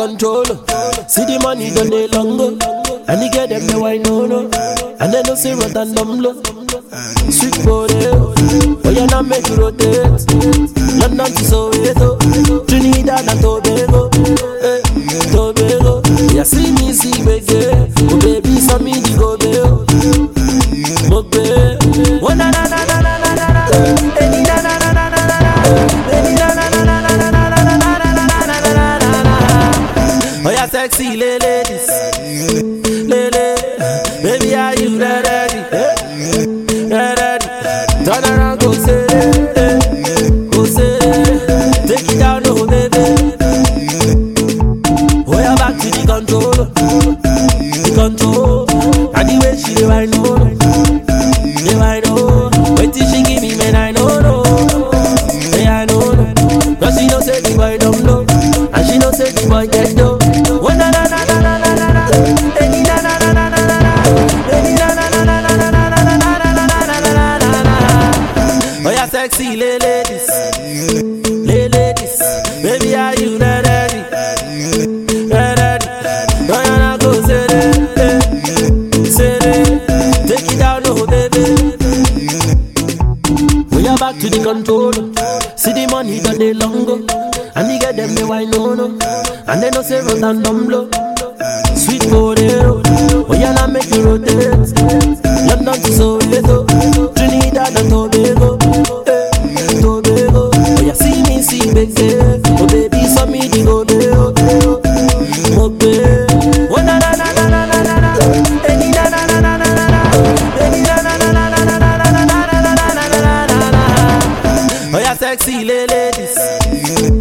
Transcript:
control. See the money done day longer. And you get them the wine no. And then no say rot and dumb low. Sweet body, but you not make you rotate. London to Soweto, Trinidad and Tobago, Tobago. You see me see baby, oh baby, so me di go bail. Mobe, oh na na na na na na na, any na na na na na na, any na na na na na na na na na na. Oh yeah, sexy ladies, lady, baby, are you ready? Ready? Turn around, go say it, go say it. Take it down, oh baby. Oh yeah, back to the control, the control. And the way she dey wine, no, dey wine, no. Wait till she give me, man, I know, no. Hey, I know, no. Cause she know say the boy don't know, and she know say the boy get dough. Oh na na na na na na na, hey na na na na na na, hey na na na na na na na. Oh yeah, sexy ladies, ladies, baby, are you ready? Ready? Oh yeah, go say it, take it down, oh baby. We are back to the control. See the money done day longer, and you get them the wine no. And they no say rot and dumb low. Sweet body, oh yeah, now make you rotate. London to Soweto, Trinidad and Tobago, Tobago. Oh yeah, see me see baby, oh baby, so me di go bail, Mobe, oh na na na na na na na, any na na na na na na, any na na na na na na na na na na na na. Oh yeah, sexy ladies.